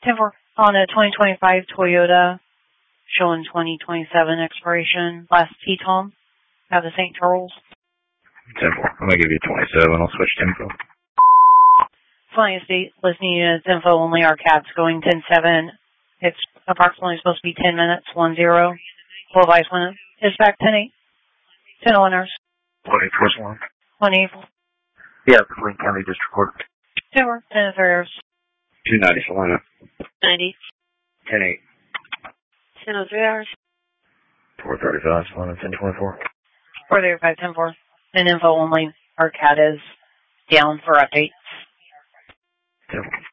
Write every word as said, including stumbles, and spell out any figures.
ten four. On a twenty twenty-five Toyota, showing twenty twenty-seven expiration. Last T Tom out of Saint Charles. ten four. I'm going to give you twenty-seven. I'll switch to info. Flying State, listening units, info only. Our cab's going ten seven. It's approximately supposed to be ten minutes, one zero. twelve ice window. Dispatch ten eight. ten eleven. What eight first one? one eight. Yeah, Wayne County District Court. ten four. ten three. two ninety, Salina. ninety. ten eight. ten oh three hours. four thirty-five, Salina, ten twenty-four. four thirty-five, ten four. And info only. Our cat is down for updates. ten four.